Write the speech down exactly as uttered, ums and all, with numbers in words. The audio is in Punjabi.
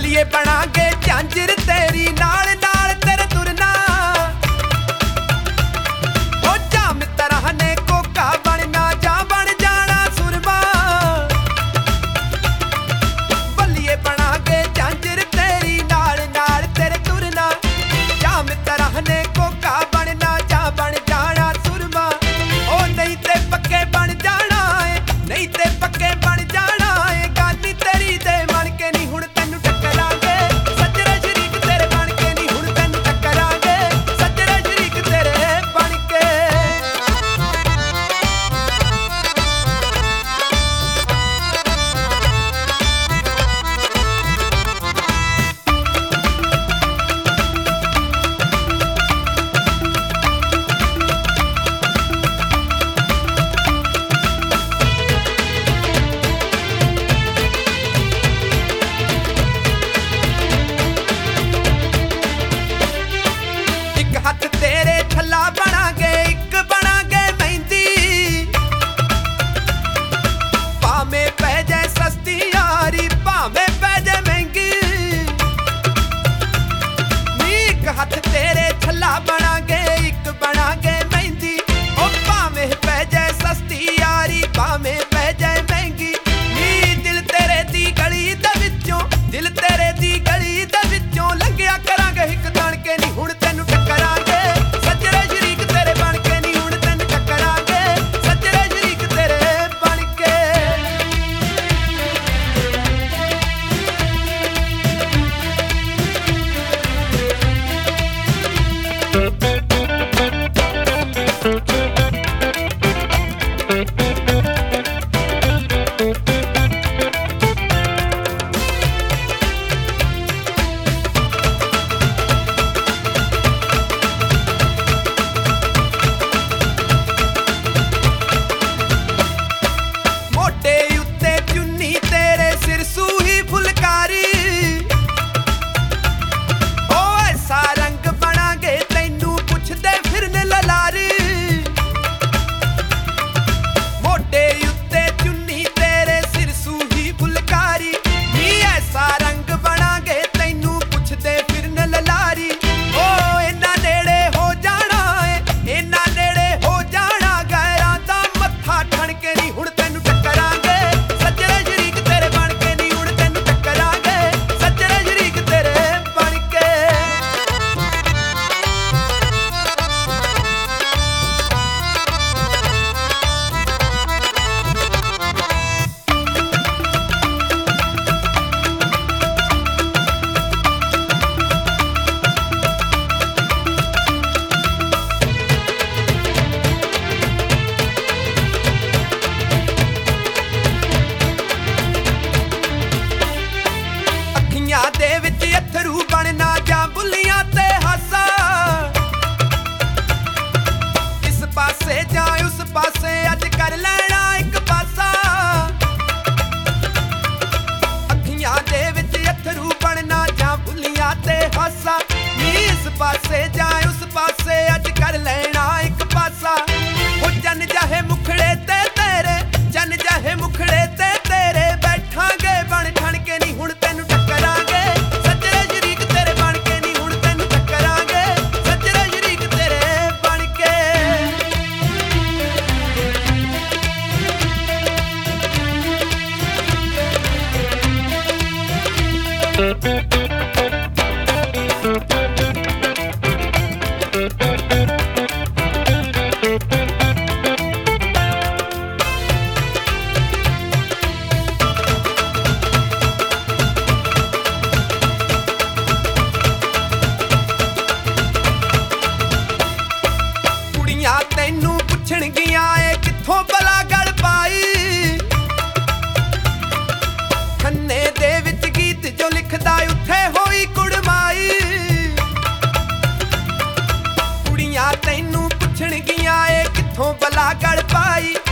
ਬੱਲੀਏ ਬਣਾਂਗੇ ਝਾਂਜਰ ਤੇਰੀ ਨਾਲ ਨਾਲ ਤੇਰੇ ਤੁਰਨਾ ਹੋ ਜਾ ਮਿੱਤਰਾਂ ਨੇ ਕੋਕਾ ਬਣਨਾ ਜਾਂ ਬਣ ਜਾਣਾ ਸੁਰਮਾ ਬੱਲੀਏ ਬਣਾਂਗੇ ਝਾਂਜਰ ਤੇਰੀ ਨਾਲ ਨਾਲ ਤੇਰੇ ਤੁਰਨਾ ਜਾਂ ਮਿੱਤਰਾਂ ਨੇ ਕੋਕਾ ਬਣਨਾ ਜਾਂ ਬਣ ਜਾਣਾ ਸੁਰਮਾ ਉਹ ਨਹੀਂ ਤੇ ਪੱਕੇ ਬਣ ਜਾਣਾ ਏ ਨਹੀਂ ਤੇ ਪੱਕੇ ਬਣ ਜਾਣਾ ਏ ਗਾਨੀ ਤੇਰੀ ਦੇ ਮਨ ਕੇ ਨਹੀਂ ਹੁਣ ਤੈਨੂੰ ਟੱਕਰਾਂਗੇ ਸੱਜਰੇ ਸ਼ਰੀਕ ਤੇਰੇ ਬਣ ਕੇ ਨਹੀਂ ਹੁਣ ਤੈਨੂੰ ਟੱਕਰਾਂਗੇ ਸੱਜਰੇ ਸ਼ਰੀਕ ਤੇਰੇ ਬਣ ਕੇ ਹੱਥ ਤੇਰੇ ਥੱਲਾ ਬਣਾਂਗੇ ਇੱਕ ਬਣਾਂਗੇ ਮਹਿੰਦੀ ਭਾਵੇਂ ਪੈ ਜਾਏ ਸਸਤੀ ਯਾਰੀ ਭਾਵੇਂ ਪੈ ਜਾਏ ਮਹਿੰਗੀ ਨੀ ਇੱਕ ਹੱਥ ਤੇਰੇ ਥੱਲਾ ਬਣਾਂਗੇ ਇੱਕ ਬਣਾਂਗੇ ਮਹਿੰਦੀ ਉਹ ਭਾਵੇਂ ਪੈ ਜਾਏ ਸਸਤੀ ਯਾਰੀ ਭਾਵੇਂ ਪੈ ਜਾਏ ਮਹਿੰਗੀ ਨੀ ਦਿਲ ਤੇਰੇ ਦੀ ਗਲੀ ਦੇ ਵਿੱਚੋਂ ਦਿਲ ਤੇਰੇ ਦੀ ਗਲੀ ਦੇ ਵਿੱਚੋਂ ਲੰਘਿਆ ਕਰਾਂਗੇ ਇੱਕ ਤਣ ਕੇ ਨਹੀਂ ਹੁਣ ਤੈਨੂੰ ਟੱਕਰਾਂਗੇ ਸੱਜਰੇ ਸ਼ਰੀਕ ਤੇਰੇ ਬਣ ਕੇ ਨਹੀਂ ਹੁਣ ਤੈਨੂੰ ਟੱਕਰਾਂਗੇ ਸੱਜਰੇ ਸ਼ਰੀਕ ਤੇਰੇ ਬਣ ਕੇ ਮੋਢੇ ਉੱਤੇ ਚੁੰਨੀ ਤੇਰੇ ਸਿਰ ਸੂਹੀ ਫੁਲਕਾਰੀ ਓ ਐਸਾ ਰੰਗ ਬਣਾਂਗੇ ਤੈਨੂੰ ਪੁੱਛਦੇ ਫਿਰਨ ਲਲਾਰੀ ਮੋਢੇ ਉੱਤੇ ਚੁੰਨੀ ਤੇਰੇ ਸਿਰ ਸੂਹੀ ਫੁਲਕਾਰੀ ਨੀ ਐਸਾ ਰੰਗ ਬਣਾਂਗੇ ਤੈਨੂੰ ਪੁੱਛਦੇ ਫਿਰਨ ਲਲਾਰੀ ਓ ਇੰਨਾ ਨੇੜੇ ਹੋ ਜਾਣਾ ਏ ਇੰਨਾ ਨੇੜੇ ਹੋ ਜਾਣਾ ਗੈਰਾਂ ਦਾ ਮੱਥਾ ਠਣ ਕੇ ਨਹੀਂ ਹੁਣ ਤੈਨੂੰ ਟੱਕਰਾਂਗੇ ਸੱਜਰੇ ਸ਼ਰੀਕ ਤੇਰੇ ਬਣ ਕੇ ਨਹੀਂ ਹੁਣ ਤੈਨੂੰ ਟੱਕਰਾਂਗੇ ਸੱਜਰੇ ਸ਼ਰੀਕ ਤੇਰੇ ਬਣ ਕੇ ਅੱਖੀਆਂ ਦੇ ਵਿੱਚ ਅੱਥਰੂ ਬਣਨਾ ਜਾਂ ਬੁੱਲੀਆਂ ਤੇ ਹਾਸਾ ਇਸ ਪਾਸੇ ਜਾਂ ਉਸ ਪਾਸੇ ਅੱਜ ਕਰ ਲੈਣਾ ਇੱਕ ਪਾਸਾ ਅੱਖੀਆਂ ਦੇ ਵਿੱਚ ਅੱਥਰੂ ਬਣਨਾ ਜਾਂ ਬੁੱਲੀਆਂ ਤੇ ਹਾਸਾ ਨੀ ਇਸ ਪਾਸੇ ਜਾਂ ਉਸ ਪਾਸੇ ਅੱਜ ਕਰ ਲੈਣਾ ਇੱਕ ਪਾਸਾ ਹੋ ਜਨ ਜਾਹੇ ਮੁਖੜੇ ਤੇ ਤੇਰੇ ਜਨ ਜਾਹੇ ਮੁਖੜੇ ਤੇ ਤੇਰੇ ਬੈਠਾਂਗੇ ਬਣ ਠਣ ਕੇ ਨਹੀਂ ਹੁਣ ਤੈਨੂੰ ਟੱਕਰਾਂਗੇ ਸੱਜਰੇ ਸ਼ਰੀਕ ਤੇਰੇ ਬਣ ਕੇ ਨਹੀਂ ਹੁਣ ਤੈਨੂੰ ਟੱਕਰਾਂਗੇ ਸੱਜਰੇ ਸ਼ਰੀਕ ਤੇਰੇ ਬਣ ਕੇ ਕੁੜੀਆਂ ਤੈਨੂੰ ਪੁੱਛਣਗੀਆਂ ਏ ਕਿੱਥੋਂ ਬਲਾ ਗਲ ਪਾਈ ਖੰਨੇ ਦੇ ਵਿੱਚ ਗੀਤ ਜੋ ਲਿਖਦਾ ਉੱਥੇ ਹੋਈ ਕੁੜਮਾਈ ਕੁੜੀਆਂ ਤੈਨੂੰ ਪੁੱਛਣਗੀਆਂ ਏ ਕਿੱਥੋਂ ਬਲਾ ਗਲ ਪਾਈ